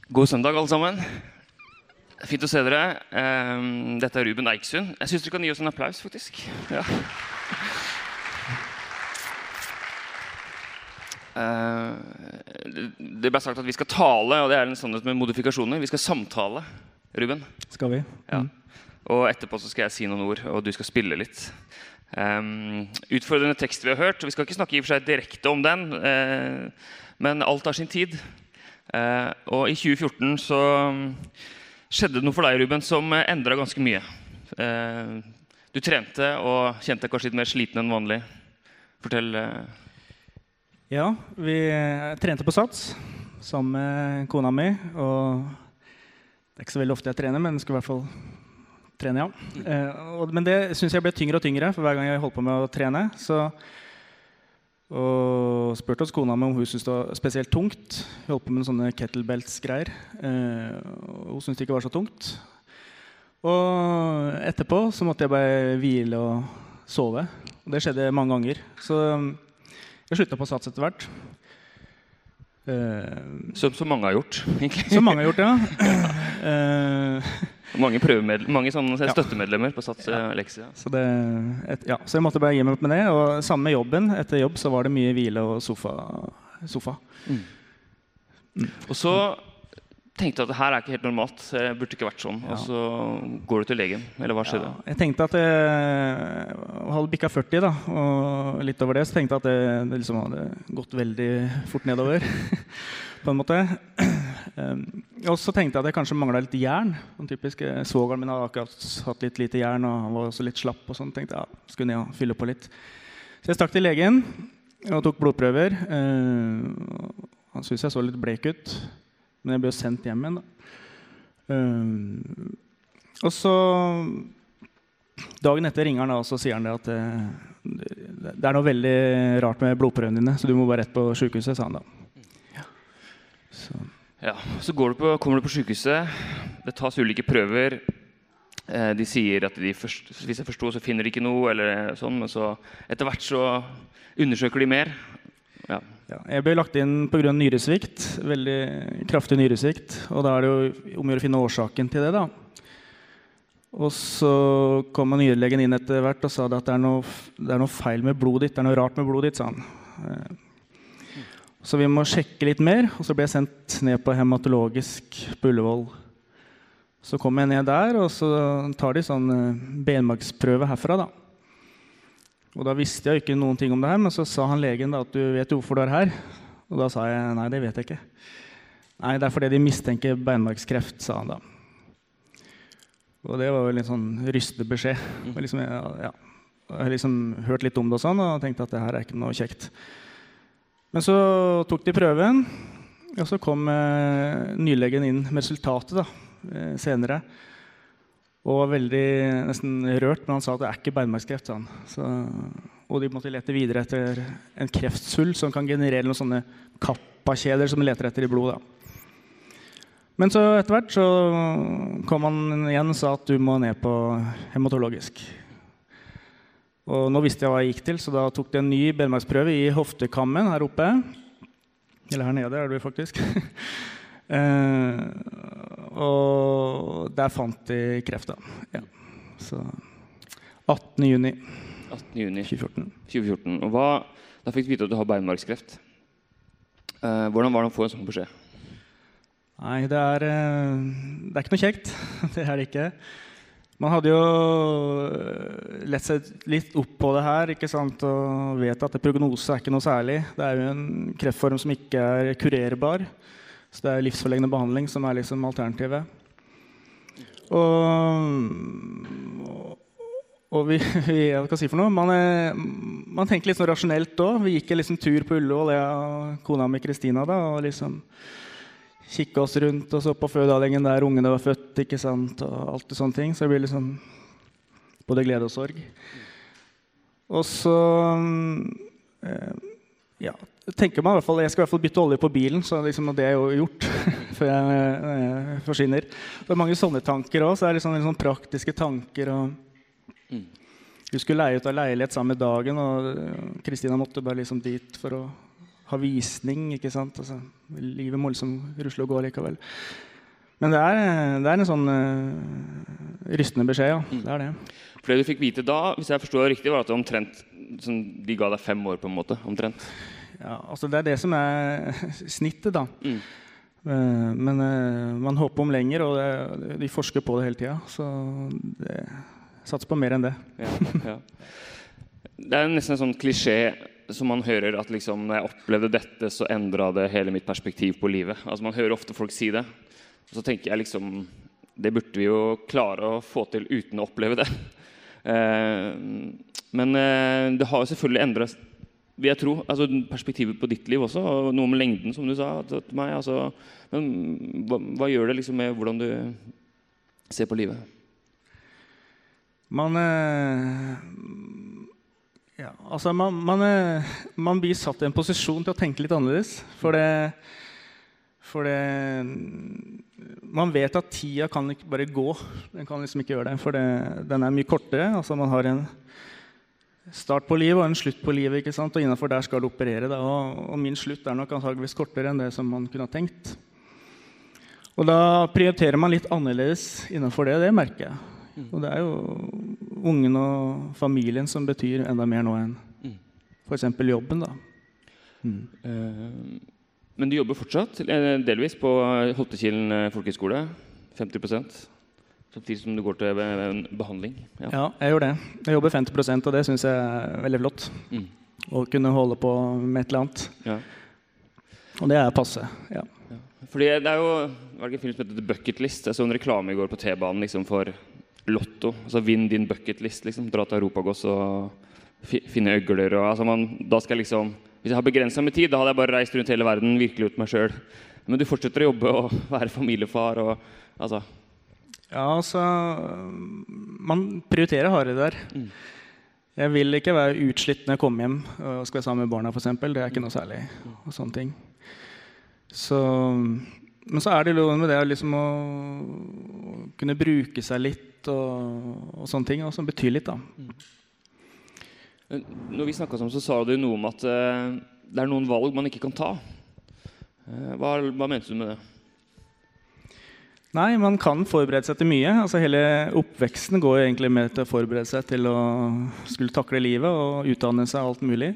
God søndag alle sammen. Fint å se dere. Dette Ruben Eiksund. Jeg synes dere kan gi oss en applaus faktisk. Ja. Det ble sagt at vi skal tale, og det en sannhet med modifikasjoner. Vi skal samtale, Ruben. Skal vi? Ja. Og etterpå så skal jeg si noen ord, og du skal spille litt. Utfordrende tekst vi har hørt, og vi skal ikke snakke i og for seg direkte om den, men alt har sin tid. Og i 2014 så skjedde det noe for deg, Ruben, som endret ganske mye. Du trente og kjente deg kanskje litt mer sliten enn vanlig. Fortell. Ja, vi trente på Sats sammen med kona mi, og det ikke så veldig ofte jeg trener, men jeg skal i hvert fall trene, ja. Men det synes jeg ble tyngre og tyngre for hver gang jeg holdt på med å trene. Og spurte oss kona mi om hun syntes det var spesielt tungt. Vi holdt på med sånne kettlebelts-greier. Hun syntes det ikke var så tungt. Og etterpå så måtte jeg bare hvile og sove. Og det skjedde mange ganger. Så jeg sluttet på Sats etter hvert. Som mange har gjort, egentlig. Som mange har gjort, ja. Mange sånne støttemedlemmer på Sats lekse. Så jeg måtte bare gi meg opp med det. Og sammen med jobben, etter jobb så var det mye hvile og sofa. Og så tenkte jeg at det her ikke helt normalt. Det burde ikke vært sånn. Og så går du til legen, eller hva skjedde? Jeg tenkte at jeg hadde bikket 40 da, og litt over det, så tenkte jeg at det liksom hadde gått veldig fort nedover, på en måte. Og så tenkte jeg at jeg kanskje manglet litt jern. Den typiske svogeren min hadde akkurat hatt litt lite jern, og han var også litt slapp og sånn. Tenkte jeg, skulle jeg fylle på litt. Så jeg stakk til legen og tok blodprøver. Han synes jeg så litt blek ut, men jeg ble sendt hjem igjen da. Og så dagen etter ringer han da, og så sier han det at det noe veldig rart med blodprøvene dine, så du må bare rett på sykehuset, sa han da. Så kommer du på sykehuset. Det tas ulike prøver. De sier at hvis jeg forstår så finner de ikke noe eller sånn, men så etter hvert så undersøker de mer. Jeg ble lagt inn på grunn av nyresvikt, veldig kraftig nyresvikt, og da det jo om å gjøre å finne årsaken til det da. Og så kom nyrelegen inn etter hvert og sa at det noe feil med blodet ditt, det noe rart med blodet ditt, sa han. Så vi må sjekke litt mer, og så ble jeg sendt ned på hematologisk på Ullevål. Så kom jeg ned der, og så tar de sånn benmargsprøve herfra da. Og da visste jeg ikke noen ting om det her, men så sa han legen da at du vet jo hvorfor du her. Og da sa jeg, nei, det vet jeg ikke. Nei, det fordi de mistenker beinmargskreft, sa han da. Og det var jo litt sånn rystende beskjed. Jeg har liksom hørt litt om det og sånn, og tenkte at det her ikke noe kjekt. Men så tok de prøven, og så kom nylegen inn med resultatet da, senere. Og var veldig nesten rørt, men han sa at det ikke beinmargskreft, sa han. Og de måtte lete videre etter en kreftsvulst som kan generere noen sånne kappakjeder som de leter etter i blodet. Men så etter hvert så kom han igjen og sa at du må ned på hematologisk. Og nå visste jeg hva jeg gikk til, så da tok de en ny benmargsprøve i hoftekammen her oppe. Eller her nede det faktisk. Og der fant de kreft da. Ja. Så 18. juni 2014. Og da fikk du vite at du har beinmargskreft. Hvordan var det å få en sånn beskjed? Nei, det ikke noe kjekt. Det det ikke. Man hadde jo lett seg litt opp på det her, ikke sant? Og vet at prognose ikke noe særlig. Det jo en kreftform som ikke kurerbar. Så det livsforlengende behandling som liksom alternativet. Og vi hva skal jeg si for noe? Man tenker litt sånn rasjonelt da. Vi gikk en liksom tur på Ullevål, jeg og kona mi Kristina da, og liksom kikket oss rundt og så på fødeavdelingen der ungene var født, ikke sant, og alt det sånne ting. Så det blir liksom både glede og sorg. Og så, tenker man i hvert fall, jeg skal i hvert fall bytte olje på bilen, så liksom, det jo gjort før jeg forsvinner. Det mange sånne tanker også, så det liksom sånne praktiske tanker. Og vi skulle leie ut av leilighet samme dagen, og Kristina måtte bare liksom dit for å ha visning, ikke sant? Altså, livet må liksom rusle og gå likevel. Men det er en sånn rystende beskjed, ja. Det er det. For det du fikk vite da, hvis jeg forstår riktig, var at det omtrent, sånn, de ga deg 5 år på en måte, omtrent. Ja, altså det er det som er snittet da. Men man håper om lenger, og de forsker på det hele tiden, så det satser på mer enn det. Ja. Det er nesten en sånn klisjé som man hører at liksom, når jeg opplevde dette, så endret det hele mitt perspektiv på livet. Altså man hører ofte folk si det, og så tenker jeg liksom, det burde vi jo klare å få til uten å oppleve det. Men det har jo selvfølgelig endret, vil jeg tro, altså perspektivet på ditt liv også, og noe med lengden som du sa til meg. Altså, men hva gjør det liksom med hvordan du ser på livet? Man blir satt i en posisjon til å tenke litt annerledes, for man vet at tida kan ikke bare gå, den kan liksom ikke gjøre det, for den er mye kortere. Altså man har en start på livet og en slutt på livet, ikke sant? Og innenfor der skal du operere da, og min slutt er nok antageligvis kortere enn det som man kunne ha tenkt. Og da prioriterer man litt annerledes innenfor det merker jeg. Og det er jo ungen og familien som betyr enda mer nå enn for eksempel jobben da. Men du jobber fortsatt, delvis på Holtekilen folkehøgskole, 50%, samtidig som du går til behandling. Ja, jeg gjør det. Jeg jobber 50%, og det synes jeg er veldig flott. Å kunne holde på med et eller annet. Ja. Og det er passe, ja. Fordi det er jo, var det ikke en film som heter The Bucket List? Jeg så en reklame i går på T-banen liksom, for Lotto. Altså vinn din bucket list, liksom. Dra til Europagos og finne øgler. Og, altså, da skal jeg liksom, hvis jeg har begrenset med tid, da hadde jeg bare reist rundt hele verden, virkelig ut meg selv. Men du fortsetter å jobbe og være familiefar. Og, altså. Ja, altså, man prioriterer hardere der. Jeg vil ikke være utslitt når jeg kommer hjem og skal være sammen med barna, for eksempel. Det er ikke noe særlig, og sånne ting. Men så er det noe med det liksom å kunne bruke seg litt og sånne ting, og som betyr litt da. Når vi snakket sammen så sa du noe om at det er noen valg man ikke kan ta. Hva mente du med det? Nei, man kan forberede seg til mye. Altså hele oppveksten går jo egentlig med til å forberede seg til å skulle takle livet og utdanne seg alt mulig.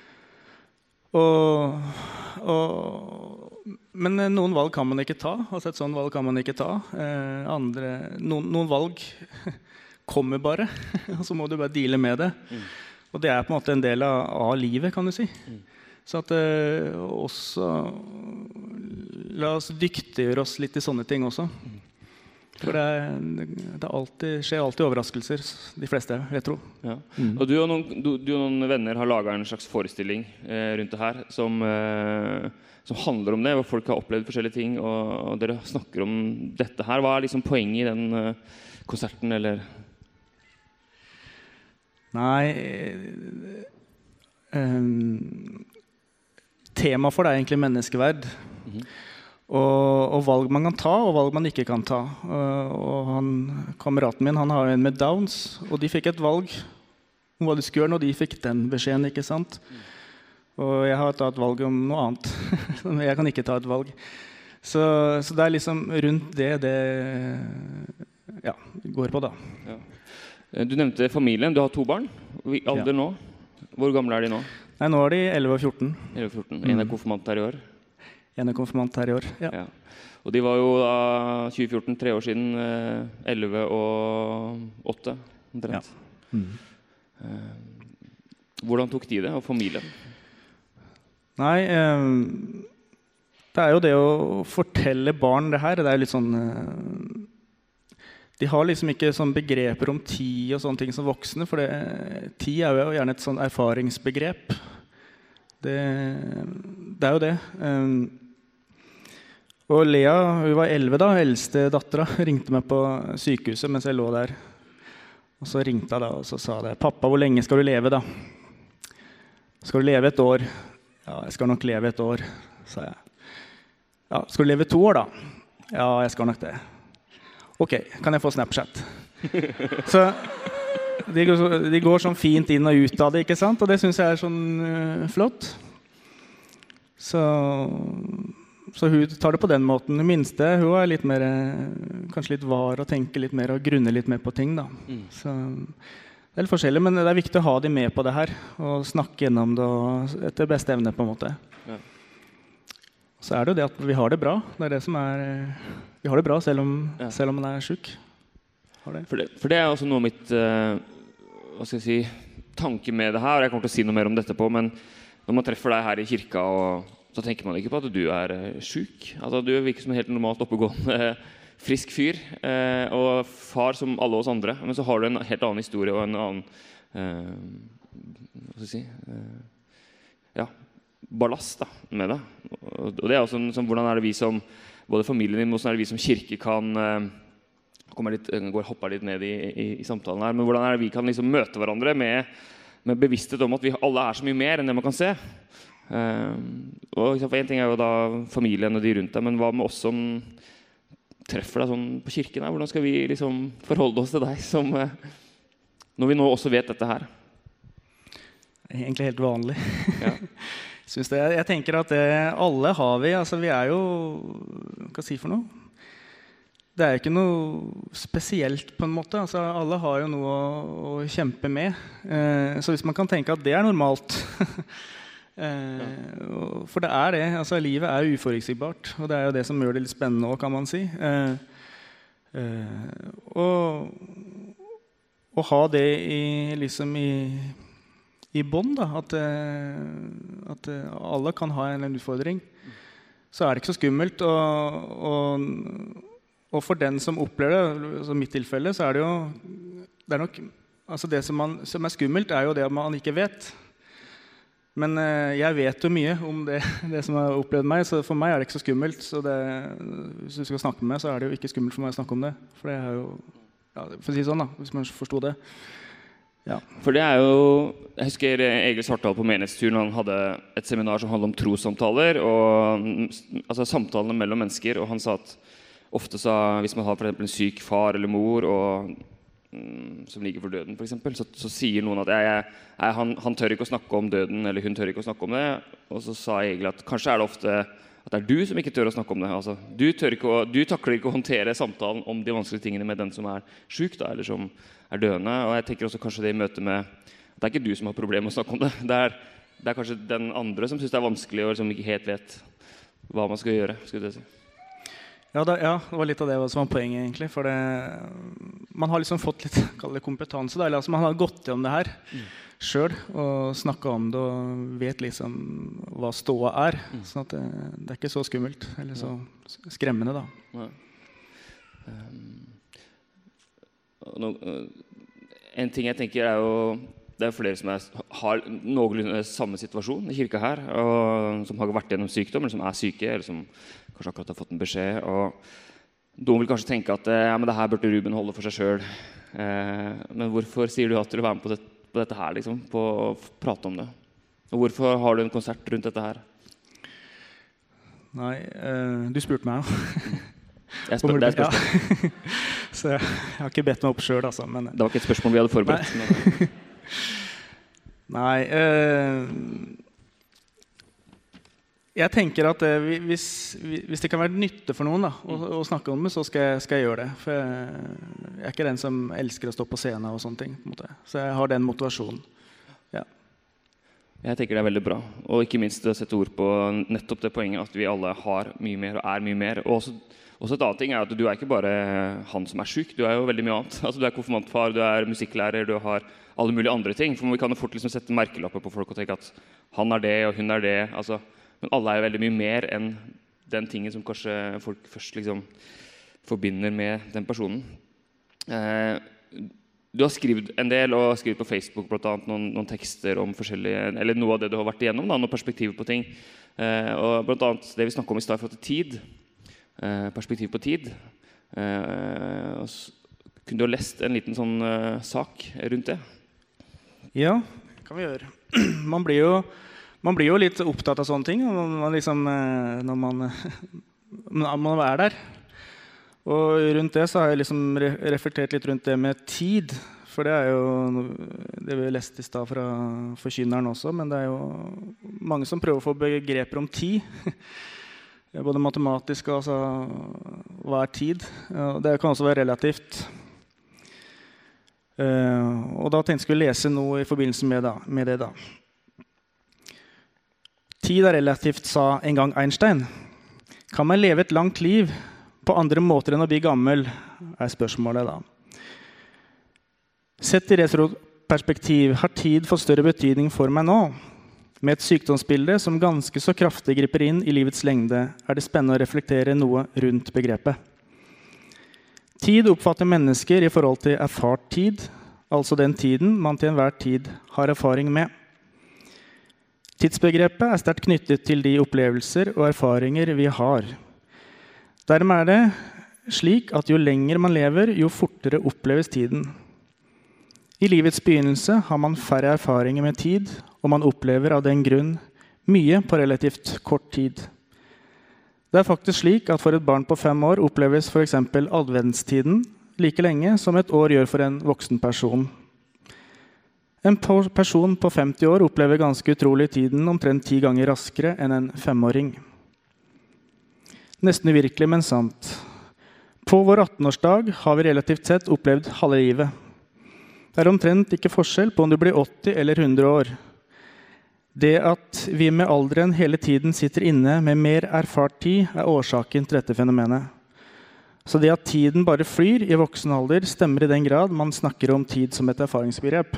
Men noen valg kan man ikke ta. Altså et sånt valg kan man ikke ta. Noen valg kommer bare, og så må du bare deale med det. Og det er på en måte en del av livet, kan du si. Så at også la oss dyktiggjøre oss litt i sånne ting også. For det skjer alltid overraskelser, de fleste, jeg tror. Ja. Og du og noen venner har laget en slags forestilling rundt det her, som handler om det, hvor folk har opplevd forskjellige ting, og dere snakker om dette her. Hva er liksom poenget i den konserten, eller? Nei, tema for det er egentlig menneskeverd. Og valg man kan ta, og valg man ikke kan ta. Og kameraten min, han har en med Downs, og de fikk et valg om hva de skulle gjøre når de fikk den beskjeden, ikke sant? Og jeg har tatt valg om noe annet. Jeg kan ikke ta et valg. Så det er liksom rundt det går på da. Ja. Du nevnte familien. Du har 2 barn. I alder nå? Hvor gamle er de nå? Nei, nå er de 11 og 14. 11 og 14. En er konfirmant her i år? En er konfirmant her i år, ja. Og de var jo da 2014, 3 år siden, 11 og 8, omtrent. Ja. Hvordan tok de det, og familien? Nei, det er jo det å fortelle barn det her, det er litt sånn... De har liksom ikke sånn begreper om tid og sånne ting som voksne, for tid er jo gjerne et sånn erfaringsbegrep. Det er jo det. Og Lea, hun var 11 da, eldste datteren, ringte meg på sykehuset mens jeg lå der. Og så ringte jeg da, og så sa det, «Pappa, hvor lenge skal du leve da?» «Skal du leve et år?» «Ja, jeg skal nok leve et år», sa jeg. «Ja, skal du leve 2 år da?» «Ja, jeg skal nok det». «Ok, kan jeg få Snapchat?» Så de går sånn fint inn og ut av det, ikke sant? Og det synes jeg er sånn flott. Så hun tar det på den måten. Den minste, hun er litt mer, kanskje litt var og tenker litt mer og grunner litt mer på ting da. Så det er litt forskjellig, men det er viktig å ha de med på det her og snakke gjennom det og etter beste evne på en måte. Ja. Så er det jo det at vi har det bra. Det er det som er, vi har det bra selv om man er syk. For det er også noe av mitt hva skal jeg si, tanke med det her. Jeg kommer til å si noe mer om dette på, men når man treffer deg her i kirka så tenker man ikke på at du er syk. Altså, du virker som en helt normalt oppegående, frisk fyr, og far som alle oss andre. Men så har du en helt annen historie og en annen hva skal jeg si, ballast da, med det. Og det er også sånn, hvordan er det vi som, både familien din, hvordan er det vi som kirke kan hopper litt ned i samtalen her, men hvordan er det vi kan liksom møte hverandre med bevissthet om at vi alle er så mye mer enn det man kan se. Og en ting er jo da familien og de rundt deg, men hva med oss som treffer deg sånn på kirken her? Hvordan skal vi liksom forholde oss til deg som, når vi nå også vet dette her? Egentlig helt vanlig. Ja. Jeg tenker at alle har vi, altså vi er jo, hva si for noe? Det er ikke noe spesielt på en måte, altså alle har jo noe å kjempe med, så hvis man kan tenke at det er normalt, for det er det, altså livet er uforutsigbart, og det er jo det som gjør det litt spennende også, kan man si, og ha det liksom i bånd da, at alle kan ha en utfordring, så er det ikke så skummelt, og for den som opplever det, som mitt tilfelle, så er det jo, det er nok, altså det som er skummelt er jo det man ikke vet. Men jeg vet jo mye om det som har opplevd meg, så for meg er det ikke så skummelt. Så hvis du skal snakke med meg, så er det jo ikke skummelt for meg å snakke om det. For det er jo, for å si sånn da, hvis man forstod det. Ja. For det er jo, jeg husker Egil Svartdal på menighetsturen, han hadde et seminar som handlet om trossamtaler, og altså samtalene mellom mennesker, og han sa at ofte hvis man har for eksempel en syk far eller mor som ligger for døden for eksempel, så sier noen at han tør ikke å snakke om døden, eller hun tør ikke å snakke om det, og så sa Egil at kanskje er det ofte at det er du som ikke tør å snakke om det, altså, du takler ikke å håndtere samtalen om de vanskelige tingene med den som er syk da, eller som er døende, og jeg tenker også kanskje det i møte med at det er ikke du som har problemer med å snakke om det, det er kanskje den andre som synes det er vanskelig og liksom ikke helt vet hva man skal gjøre, skulle jeg si. Ja, det var litt av det som var poenget egentlig, for man har liksom fått litt kompetanse da, eller altså man har gått gjennom det her selv og snakket om det og vet liksom hva ståa er, sånn at det er ikke så skummelt eller så skremmende da. En ting jeg tenker er jo, det er flere som har noenlunde samme situasjon i kirka her, og som har vært gjennom sykdom, eller som er syke, eller som kanskje akkurat har fått en beskjed, og noen vil kanskje tenke at men det her burde Ruben holde for seg selv. Men hvorfor sier du at du vil være med på dette her, liksom, på å prate om det? Og hvorfor har du en konsert rundt dette her? Nei, du spurte meg jo. Det er spørsmål. Ja. Så jeg har ikke bedt meg opp selv, altså. Men det var ikke et spørsmål vi hadde forberedt. Nei, jeg tenker at hvis det kan være nytte for noen da, å snakke om det, så skal jeg gjøre det. For jeg er ikke den som elsker å stå på scenen og sånne ting. På en måte. Så jeg har den motivasjonen. Ja. Jeg tenker det er veldig bra. Og ikke minst å sette ord på nettopp det poenget at vi alle har mye mer og er mye mer. Og også et annet ting er at du er ikke bare han som er syk, du er jo veldig mye annet. Altså, du er konfirmantfar, du er musikklærer, du har alle mulige andre ting. For vi kan jo fort liksom sette merkelapper på folk og tenke at han er det og hun er det. Altså, men alle er jo veldig mye mer enn den tingen som kanskje folk først liksom forbinder med den personen. Du har skrevet en del, og skrevet på Facebook blant annet noen tekster om forskjellige, eller noe av det du har vært igjennom, da, noen perspektiver på ting. Og blant annet det vi snakket om i stedet for tid, perspektiv på tid. Kunne du ha lest en liten sånn sak rundt det? Ja, det kan vi gjøre. Man blir jo litt opptatt av sånne ting når man er der. Og rundt det så har jeg liksom reflektert litt rundt det med tid. For for det jo det vi lest I sted fra forkynneren også, men det jo mange som prøver å få begreper om tid. Både matematisk og altså, hva tid. Det kan også være relativt. Og da tenkte jeg skulle lese noe I forbindelse med det da. Tid relativt, sa en gang Einstein. Kan man leve et langt liv på andre måter enn å bli gammel, spørsmålet da. Sett I retroperspektiv har tid fått større betydning for meg nå. Med et sykdomsbilde som ganske så kraftig griper inn I livets lengde, det spennende å reflektere noe rundt begrepet. Tid oppfatter mennesker I forhold til erfart tid, altså den tiden man til enhver tid har erfaring med. Tidsbegrepet sterkt knyttet til de opplevelser og erfaringer vi har. Dermed det slik at jo lenger man lever, jo fortere oppleves tiden. I livets begynnelse har man færre erfaringer med tid, og man opplever av den grunn mye på relativt kort tid. Det faktisk slik at for et barn på 5 år oppleves for eksempel adventstiden like lenge som et år gjør for en voksen person. En person på 50 år opplever ganske utrolig tiden omtrent 10 ganger raskere enn en 5-åring. Nesten uvirkelig, men sant. På vår 18-årsdag har vi relativt sett opplevd halve livet. Det omtrent ikke forskjell på om du blir 80 eller 100 år. Det at vi med alderen hele tiden sitter inne med mer erfart tid årsaken til dette fenomenet. Så det at tiden bare flyr I voksen alder stemmer I den grad man snakker om tid som et erfaringsbegrep.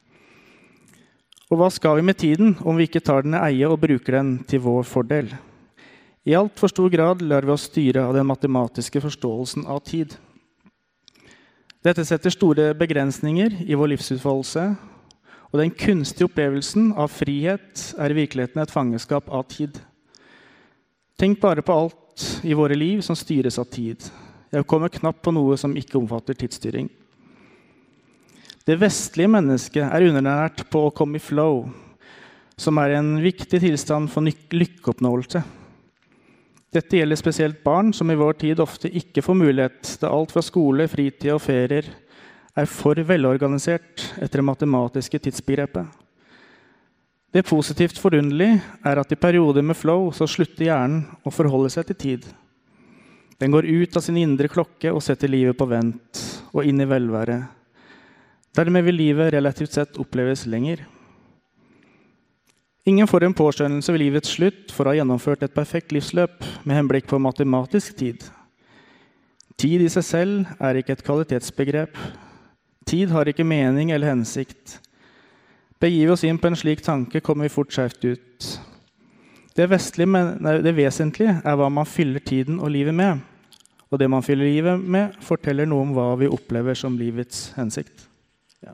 Og hva skal vi med tiden om vi ikke tar den I eie og bruker den til vår fordel? I alt for stor grad lar vi oss styre av den matematiske forståelsen av tid. Dette setter store begrensninger I vår livsutfoldelse, og den kunstige opplevelsen av frihet I virkeligheten et fangeskap av tid. Tenk bare på alt I våre liv som styres av tid. Jeg kommer knapt på noe som ikke omfatter tidsstyring. Det vestlige mennesket undernært på å komme I flow, som en viktig tilstand for lykkeoppnåelse. Dette gjelder spesielt barn som I vår tid ofte ikke får mulighet til alt fra skole, fritid og ferier for velorganisert etter det matematiske tidsbegrepet. Det positivt forunderlig at I perioder med flow så slutter hjernen å forholde seg til tid. Den går ut av sin indre klokke og setter livet på vent og inn I velvære. Dermed vil livet relativt sett oppleves lenger. Ingen får en påskjønnelse ved livets slutt for å ha gjennomført et perfekt livsløp med henblikk på matematisk tid. Tid I seg selv ikke et kvalitetsbegrep. Tid har ikke mening eller hensikt. Begir vi oss inn på en slik tanke, kommer vi fort skjevt ut. Det vesentlige hva man fyller tiden og livet med. Og det man fyller livet med, forteller noe om hva vi opplever som livets hensikt. Ja.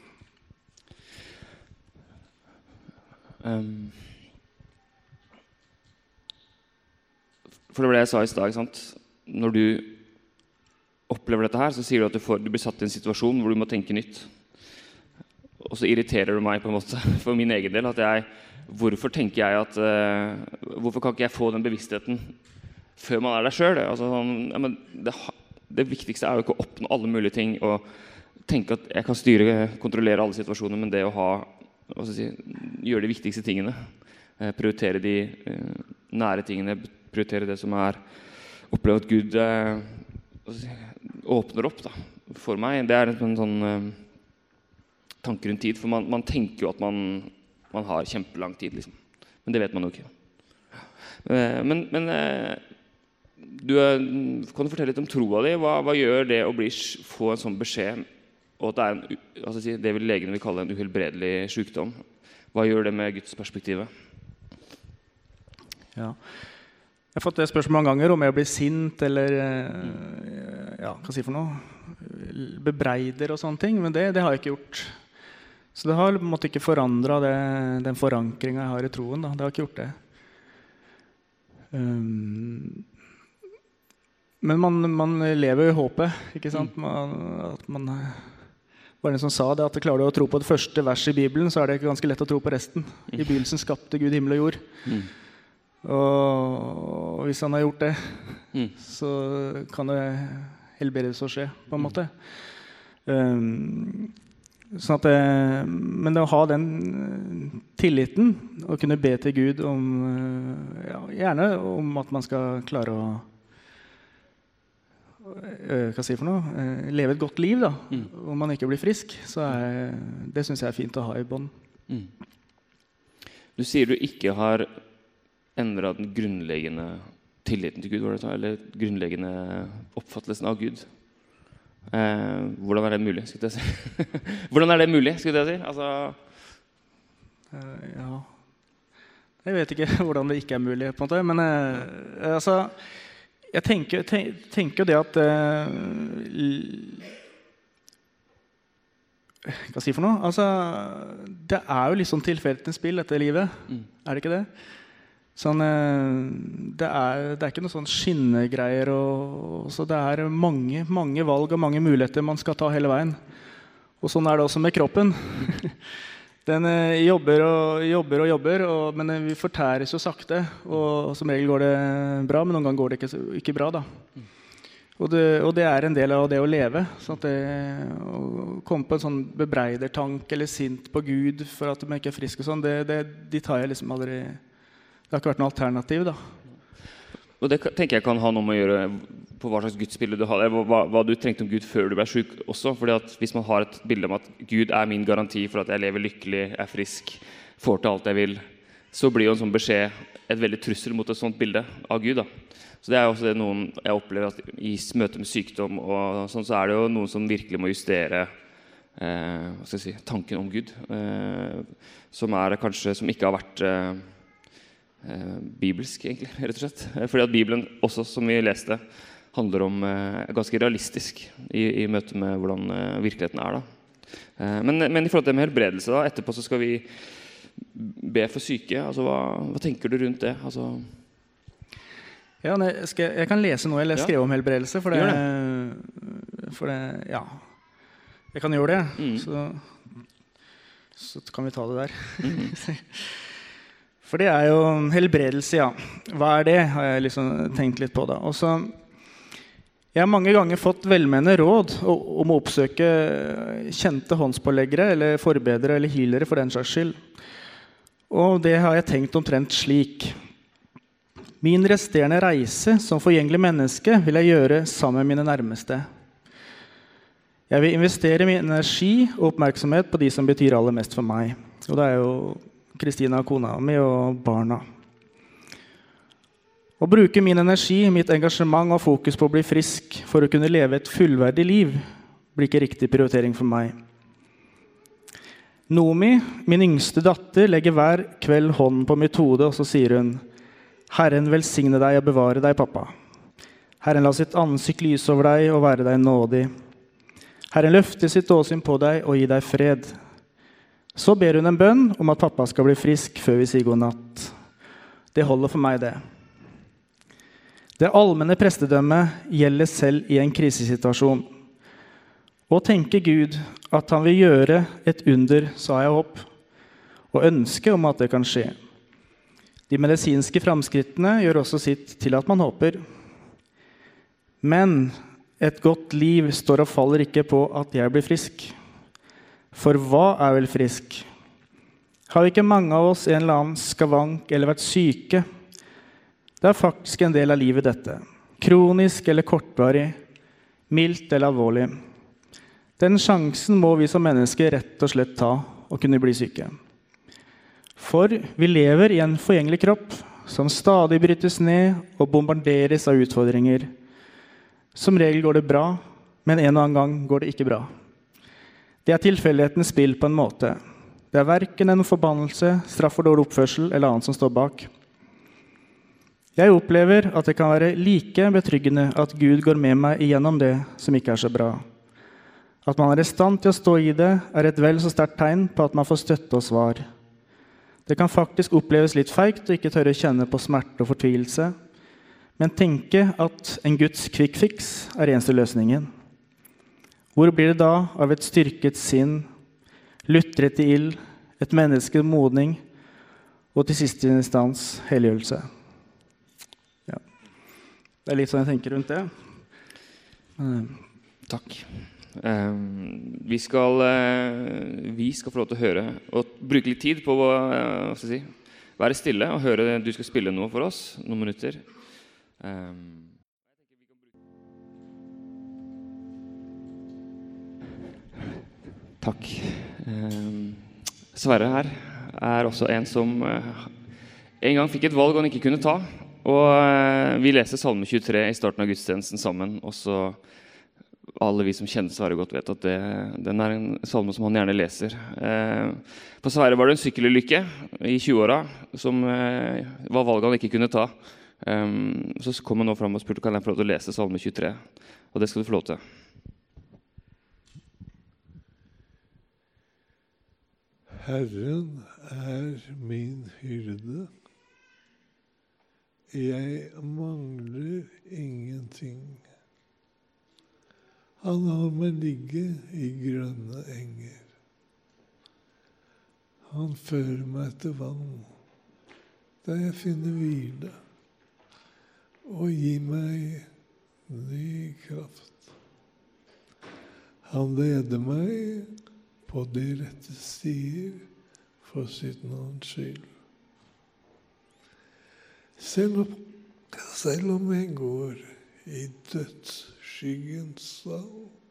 For det var det jeg sa I sted, ikke sant? Når du opplever dette her, så sier du at du blir satt I en situasjon hvor du må tenke nytt. Og så irriterer du meg på en måte, for min egen del, at hvorfor tenker jeg at, hvorfor kan ikke jeg få den bevisstheten før man der selv? Altså, ja, men det viktigste jo ikke å oppnå alle mulige ting, og tenke at jeg kan styre, kontrollere alle situasjoner, men det å gjøre de viktigste tingene, prioritere de nære tingene, prioritere det som oppleve at Gud åpner opp da, for meg. Det en sånn tanke rundt tid, for man tenker jo at man har kjempelang tid, liksom. Men det vet man jo ikke. Men kan du fortelle litt om troa di? Hva gjør det å få en sånn beskjed, og at det det vil legene vil kalle en uhelbredelig sykdom? Hva gjør det med Guds perspektivet? Ja. Jeg har fått det spørsmål mange ganger om jeg blir sint eller hva si for noe? Bebreider og sånne ting, men det har jeg ikke gjort. Så det har på en måte ikke forandret den forankringen jeg har I troen. Da. Det har ikke gjort det. Men man lever I håpet, ikke sant? Var det en som sa det, at klarer du å tro på det første verset I Bibelen, så det ganske lett å tro på resten. I begynnelsen skapte Gud himmel og jord. Og hvis han har gjort det, så kan det helbredes å skje, på en måte. Sånn at men å ha den tilliten og kunne be til Gud om, ja, gjerne om at man skal klare å hva si for noe, leve et godt liv da, om man ikke blir frisk, så det synes jeg fint å ha i bånd. Du sier du ikke har endret den grunnleggende tilliten til Gud, eller grunnleggende oppfattelsen av Gud. Hvordan det mulig, skulle jeg si? Hvordan det mulig, skulle jeg si? Altså... ja, jeg vet ikke hvordan det ikke mulig, på en måte, men altså, jeg tenker jo det at hva si for noe? Altså, det jo litt sånn tilfeldighetens spill, dette livet. Det ikke det? Sånn, det ikke noe sånn skinnegreier, så det mange valg og mange muligheter man skal ta hele veien. Og sånn det også med kroppen. Den jobber og jobber, men vi fortæres jo sakte, og som regel går det bra, men noen ganger går det ikke bra da. Og det en del av det å leve, sånn at å komme på en sånn bebreidertank eller sint på Gud for at man ikke frisk og sånn, de tar jeg liksom aldri... Det har ikke vært noe alternativ da. Og det tenker jeg kan ha noe med å gjøre på hva slags gudsbilde du har, eller hva du trengte om Gud før du ble syk også, fordi at hvis man har et bilde om at Gud min garanti for at jeg lever lykkelig, frisk, får til alt jeg vil, så blir jo en sånn beskjed et veldig trussel mot et sånt bilde av Gud da. Så det også det noen jeg opplever at i møte med sykdom og sånn, så det jo noen som virkelig må justere hva skal jeg si, tanken om Gud, som kanskje som ikke har vært bibelsk egentlig, rett og slett. Fordi at Bibelen også, som vi leste, handler om ganske realistisk i møte med hvordan virkeligheten da. Men i forhold til det med helbredelse da, etterpå så skal vi be for syke. Altså, hva tenker du rundt det? Altså... Ja, jeg kan lese noe jeg skrev om helbredelse, for det, ja, jeg kan gjøre det, så kan vi ta det der. For det jo helbredelse, ja. Hva det? Har jeg liksom tenkt litt på da. Og så, jeg har mange ganger fått velmenende råd om å oppsøke kjente håndspåleggere, eller forbedere, eller healere for den slags skyld. Og det har jeg tenkt omtrent slik. Min resterende reise som forgjengelig menneske vil jeg gjøre sammen med mine nærmeste. Jeg vil investere min energi og oppmerksomhet på de som betyr aller mest for meg. Og det jo Kristina, kona mi, og barna. Å bruke min energi, mitt engasjement og fokus på å bli frisk for å kunne leve et fullverdig liv blir ikke riktig prioritering for meg. Nomi, min yngste datter, legger hver kveld hånden på mitt hode, og så sier hun: Herren velsigne deg og bevare deg, pappa. Herren la sitt ansikt lyse over deg og være deg nådig. Herren løfter sitt åsyn på deg og gi deg fred. Så ber hun en bønn om at pappa skal bli frisk før vi sier god natt. Det holder for meg det. Det allmenne prestedømmet gjelder selv i en krisesituasjon. Og tenker Gud at han vil gjøre et under, så har jeg håp, og ønske om at det kan skje. De medisinske framskrittene gjør også sitt til at man håper. Men et godt liv står og faller ikke på at jeg blir frisk. For hva vel frisk? Har ikke mange av oss en eller annen skavank eller vært syke? Det faktisk en del av livet dette. Kronisk eller kortvarig, mildt eller alvorlig. Den sjansen må vi som mennesker rett og slett ta og kunne bli syke. For vi lever i en forgjengelig kropp som stadig brytes ned og bombarderes av utfordringer. Som regel går det bra, men en og annen gang går det ikke bra. Det tilfeldighetens spill på en måte. Det hverken en forbannelse, straff for dårlig oppførsel eller annet som står bak. Jeg opplever at det kan være like betryggende at Gud går med meg igjennom det som ikke så bra. At man i stand til å stå i det et vel så sterkt tegn på at man får støtte og svar. Det kan faktisk oppleves litt feigt å ikke tørre å kjenne på smerte og fortvilelse, men tenke at en Guds quick fix eneste løsningen. Hvor blir det da av et styrket sinn, lutret i ild, et menneskes modning, og til siste instans helgjørelse? Ja. Det litt sånn jeg tenker rundt det. Takk. Vi skal få lov til å høre og bruke litt tid på å være stille og høre du skal spille noe for oss, noen minutter. Takk. Sverre her er også en som en gang fikk et valg han ikke kunne ta, og vi leser Salme 23 i starten av gudstjenesten sammen, og så alle vi som kjenner Sverre godt vet at den er en salme som han gjerne leser. For Sverre var det en sykkelulykke i 20-åra som var valget han ikke kunne ta. Så kom han nå frem og spurte kan jeg få lov til å lese Salme 23, og det skal du få lov til. Herren er min hyrde. Jeg mangler ingenting. Han har meg ligge i grønne enger. Han fører meg til vann, der jeg finner hvile, og gir meg ny kraft. Han leder meg på de rette stier for sitt navns skyld. Selv om jeg går i dødsskyggens dal,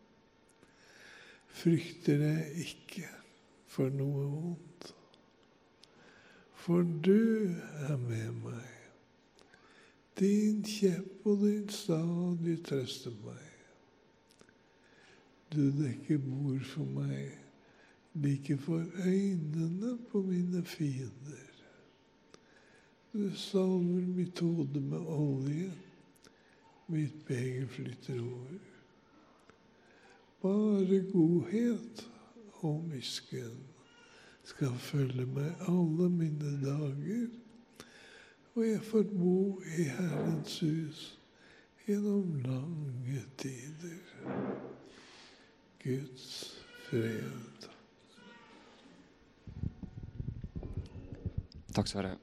frykter jeg ikke for noe vondt. For du er med meg. Din kjepp og din stav, de trøster meg. Du dekker bord for meg, like for øynene på mine fiender. Du salver mitt hode med olje, mitt beger flytter over. Bare godhet og miskunn skal følge meg alle mine dager, og jeg får bo i Herrens hus gjennom lange tider. Guds fred. Takk, Sverre.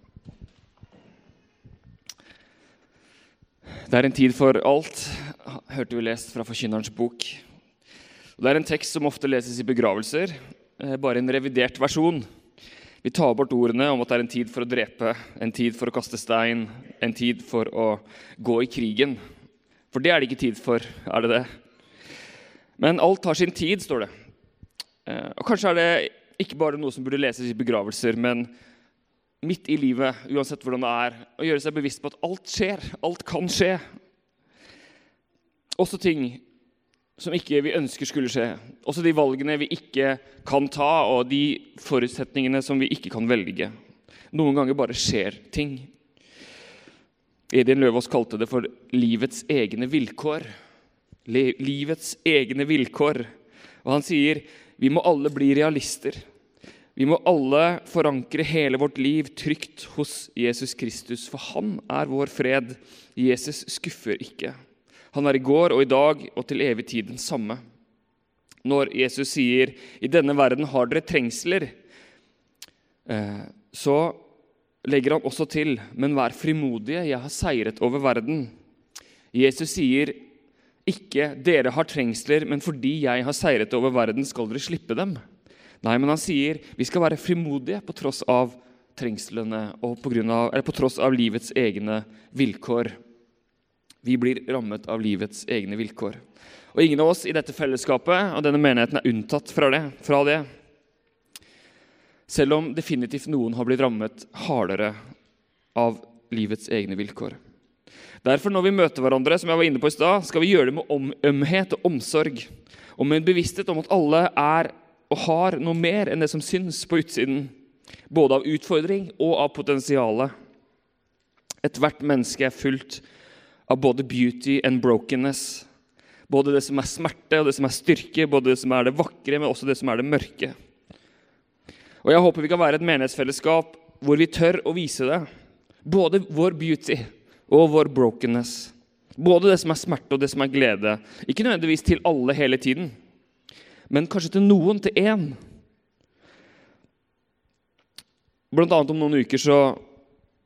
Det er en tid for alt, hørte vi lest fra Forkynnerens bok. Det er en tekst som ofte leses i begravelser, bare en revidert versjon. Vi tar bort ordene om at det er en tid for å drepe, en tid for å kaste stein, en tid for å gå i krigen. For det er det ikke tid for, er det det? Men alt har sin tid, står det. Og kanskje er det ikke bare noe som burde leses i begravelser, men midt i livet, uansett hvordan det er, å gjøre seg bevisst på at alt skjer, alt kan skje. Også ting som ikke vi ønsker skulle skje. Også de valgene vi ikke kan ta, og de forutsetningene som vi ikke kan velge. Noen ganger bare skjer ting. Edin Løvaas kalte det for livets egne vilkår. Livets egne vilkår. Og han sier, vi må alle bli realister. Vi må alle forankre hele vårt liv trygt hos Jesus Kristus, for han er vår fred. Jesus skuffer ikke. Han er i går og i dag og til evig tid den samme. Når Jesus sier, i denne verden har dere trengsler, så legger han også til, men vær frimodige, jeg har seiret over verden. Jesus sier, ikke dere har trengsler, men fordi jeg har seiret over verden, skal dere slippe dem. Nei, men han sier, vi skal være frimodige på tross av trengslene, og på tross av livets egne vilkår. Vi blir rammet av livets egne vilkår. Og ingen av oss i dette fellesskapet og denne menigheten er unntatt fra det. Selv om definitivt noen har blitt rammet hardere av livets egne vilkår. Derfor når vi møter hverandre, som jeg var inne på i sted, skal vi gjøre det med ømhet og omsorg, og med en bevissthet om at alle er og har noe mer enn det som syns på utsiden, både av utfordring og av potensialet. Et hvert menneske er fullt av både beauty and brokenness, både det som er smerte og det som er styrke, både det som er det vakre, men også det som er det mørke. Og jeg håper vi kan være et menighetsfellesskap hvor vi tør å vise det, både vår beauty og vår brokenness, både det som er smerte og det som er glede, ikke nødvendigvis til alle hele tiden, men kanskje til noen, til en. Blant annet om noen uker så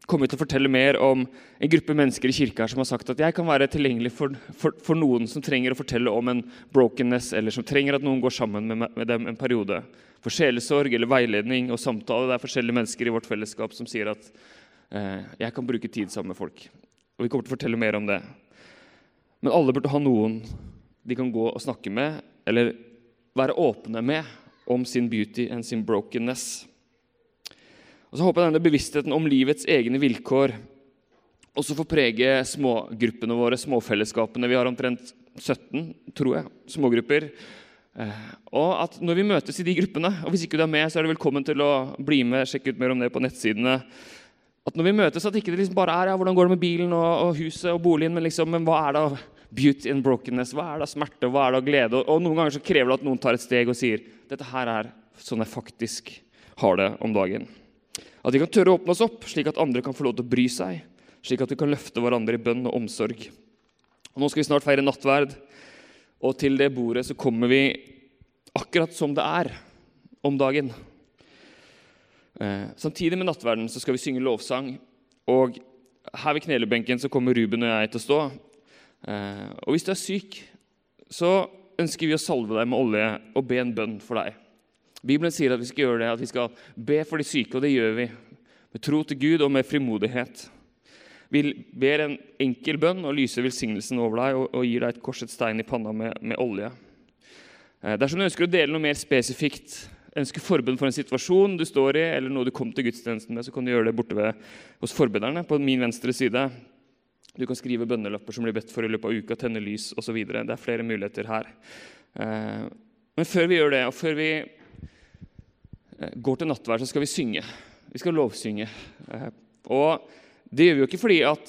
kommet til å fortelle mer om en gruppe mennesker i kirka her som har sagt at jeg kan være tilgjengelig for noen som trenger å fortelle om en brokenness, eller som trenger at noen går sammen med dem en periode. For sjelesorg eller veiledning og samtale. Det er forskjellige mennesker i vårt fellesskap som sier at jeg kan bruke tid sammen med folk. Og vi kommer til å fortelle mer om det. Men alle burde ha noen de kan gå og snakke med, eller være åpne med om sin beauty and sin brokenness. Og så håper jeg denne bevisstheten om livets egne vilkår også får prege smågruppene våre, småfellesskapene. Vi har omtrent 17, tror jeg, smågrupper. Og at når vi møtes i de gruppene, og hvis ikke du er med, så er du velkommen til å bli med, sjekke ut mer om det på nettsidene. At når vi møtes, at ikke det liksom bare er hvordan går det med bilen og huset og boligen, men hva er det beauty and brokenness, hva er det smerte, hva er det glede? Og noen ganger så krever det at noen tar et steg og sier, dette her er sånn jeg faktisk har det om dagen. At vi kan tørre å åpne oss opp, slik at andre kan få lov til å bry seg, slik at vi kan løfte hverandre i bønn og omsorg. Og nå skal vi snart feire nattverd, og til det bordet så kommer vi akkurat som det er om dagen. Samtidig med nattverden så skal vi synge lovsang, og her ved knelebenken så kommer Ruben og jeg til å stå. Og hvis du er syk, så ønsker vi å salve deg med olje og be en bønn for deg. Bibelen sier at vi skal gjøre det, at vi skal be for de syke, og det gjør vi med tro til Gud og med frimodighet. Vi ber en enkel bønn og lyser velsignelsen over deg og gir deg et korsets tegn i panna med olje. Dersom du ønsker å dele noe mer spesifikt, ønsker forbønn for en situasjon du står i, eller noe du kom til gudstjenesten med, så kan du gjøre det borte hos forbederne på min venstre side. Du kan skrive bønnelapper som blir bedt for i løpet av uka, tenne lys og så videre. Det er flere muligheter her. Men før vi gjør det, og før vi går til nattverd, så skal vi synge. Vi skal lovsynge. Og det gjør vi jo ikke fordi at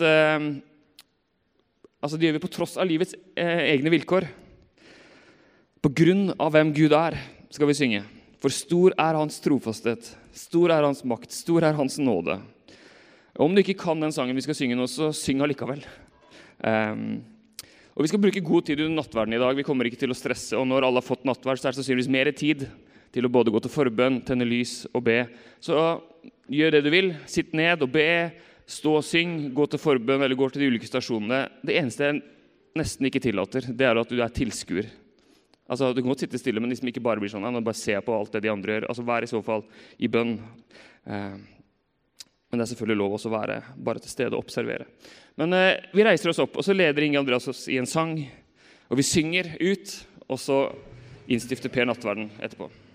det gjør vi på tross av livets egne vilkår. På grunn av hvem Gud er, skal vi synge. For stor er hans trofasthet, stor er hans makt, stor er hans nåde. Og om du ikke kan den sangen vi skal synge nå, så syng allikevel. Og vi skal bruke god tid under nattverden i dag. Vi kommer ikke til å stresse, og når alle har fått nattverd, så er det sannsynligvis mer tid til å både gå til forbønn, tenne lys og be. Så gjør det du vil. Sitt ned og be, stå og syng, gå til forbønn eller gå til de ulike stasjonene. Det eneste jeg nesten ikke tillater, det er at du er tilskuer. Altså, du kan godt sitte stille, men liksom ikke bare bli sånn, og bare se på alt det de andre gjør. Altså, vær i så fall i bønn. Men det er selvfølgelig lov også å være bare til stede og observere. Men vi reiser oss opp, og så leder Inge Andreas oss i en sang, og vi synger ut, og så innstifter Per nattverden etterpå.